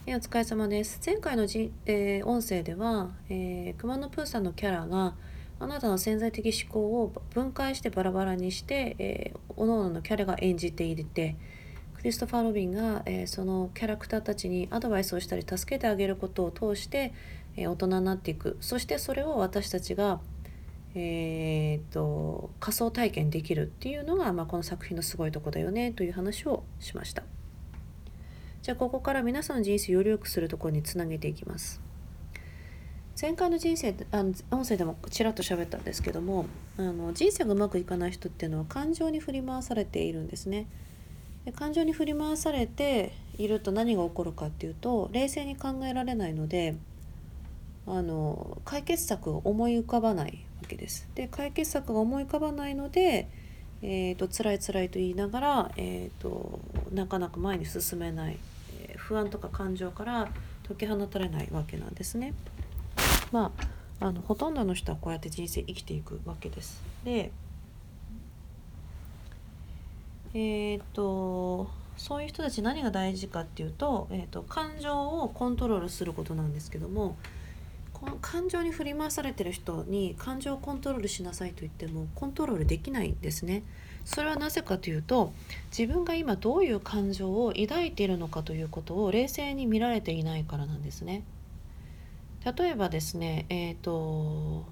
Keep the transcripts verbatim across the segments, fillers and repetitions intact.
えーお疲れ様です。前回のじ、えー音声では、えー、熊野プーさんのキャラがあなたの潜在的思考を分解してバラバラにして、えー、各々のキャラが演じていて、クリストファー・ロビンが、えーそのキャラクターたちにアドバイスをしたり助けてあげることを通して、えー大人になっていく。そしてそれを私たちが、えー、と仮想体験できるっていうのが、まあ、この作品のすごいとこだよねという話をしました。じゃあここから皆さんの人生をより良くするところにつなげていきます。前回の人生あの音声でもちらっと喋ったんですけども、あの人生がうまくいかない人っていうのは感情に振り回されているんですね。で感情に振り回されていると何が起こるかっていうと、冷静に考えられないので、あの解決策を思い浮かばないわけです。で解決策が思い浮かばないので、えー、と辛い辛いと言いながら、えー、となかなか前に進めない、えー不安とか感情から解き放たれないわけなんですね。まあ、あのほとんどの人はこうやって人生生きていくわけです。で、えー、とそういう人たち何が大事かっていうと、えー、と感情をコントロールすることなんですけども、この感情に振り回されてる人に感情をコントロールしなさいと言ってもコントロールできないんですね。それはなぜかというと、自分が今どういう感情を抱いているのかということを冷静に見られていないからなんですね。例えばですね、えっ、と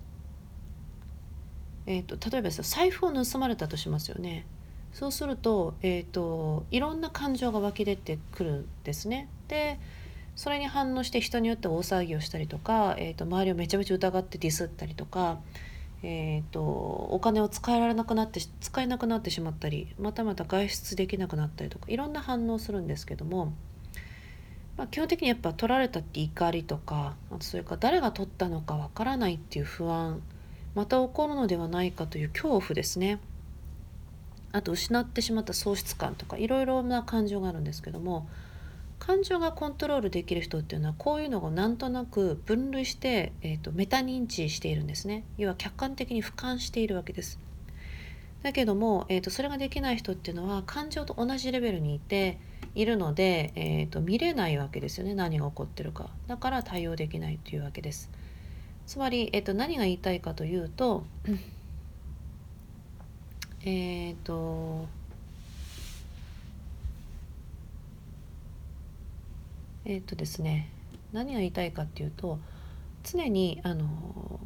えー、と例えばですよ、財布を盗まれたとしますよね。そうすると,、えー、といろんな感情が湧き出てくるんですね。でそれに反応して人によっては大騒ぎをしたりとか、えー、と周りをめちゃめちゃ疑ってディスったりとか、えー、とお金を使えられなくなって使えなくなってしまったり、またまた外出できなくなったりとか、いろんな反応をするんですけども、まあ、基本的にやっぱ取られたって怒りとか、あとそれから誰が取ったのかわからないっていう不安、また起こるのではないかという恐怖ですね。あと失ってしまった喪失感とか、いろいろな感情があるんですけども、感情がコントロールできる人っていうのはこういうのをなんとなく分類して、えーと、メタ認知しているんですね。要は客観的に俯瞰しているわけです。だけども、えーと、それができない人っていうのは感情と同じレベルにいているので、えーと、見れないわけですよね、何が起こってるか。だから対応できないというわけです。つまり、えーと、何が言いたいかというとえっ、とえっ、とですね何が言いたいかっていうと、常にあの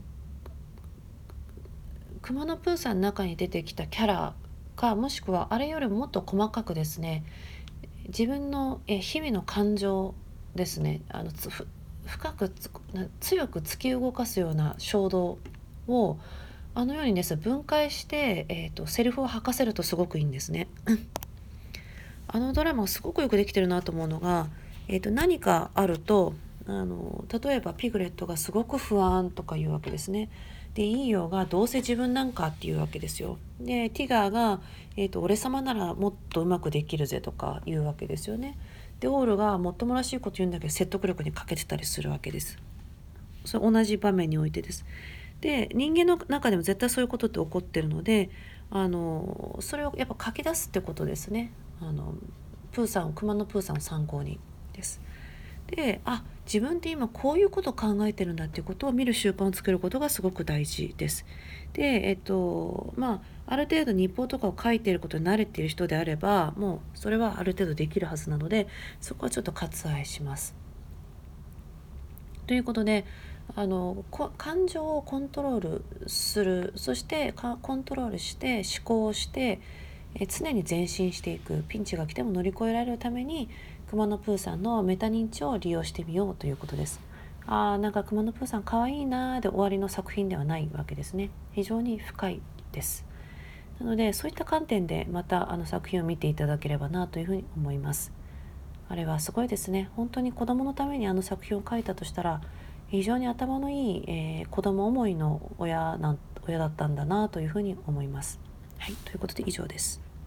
くまのプーさんの中に出てきたキャラか、もしくはあれよりももっと細かくですね、自分のえ日々の感情ですね、あのつふ深くつ強く突き動かすような衝動をあのようにですね分解して、えーと、セリフを吐かせるとすごくいいんですね。あのドラマすごくよくできてるなと思うのが、えーと、何かあると、あの例えばピグレットがすごく不安とか言うわけですね。でイーヨーがどうせ自分なんかっていうわけですよ。でティガーが、えーと、俺様ならもっとうまくできるぜとか言うわけですよね。でオールがもっともらしいこと言うんだけど説得力に欠けてたりするわけです。それ同じ場面においてです。で人間の中でも絶対そういうことって起こってるので、あのそれをやっぱ書き出すってことですね。あのプーさん熊野プーさんを参考にです。であ自分って今こういうことを考えてるんだっていうことを見る習慣を作ることがすごく大事です。でえっとまあある程度日報とかを書いていることに慣れている人であれば、もうそれはある程度できるはずなので、そこはちょっと割愛します。ということで、あの感情をコントロールする、そしてコントロールして思考をして、え常に前進していく、ピンチが来ても乗り越えられるためにくまのプーさんのメタ認知を利用してみようということです。あーなんかくまのプーさんかわいいなーで終わりの作品ではないわけですね。非常に深いです。なのでそういった観点でまたあの作品を見ていただければなというふうに思います。あれはすごいですね。本当に子供のためにあの作品を書いたとしたら、非常に頭のいい、えー、子供思いの親なん親だったんだなというふうに思います。はい、ということで以上です。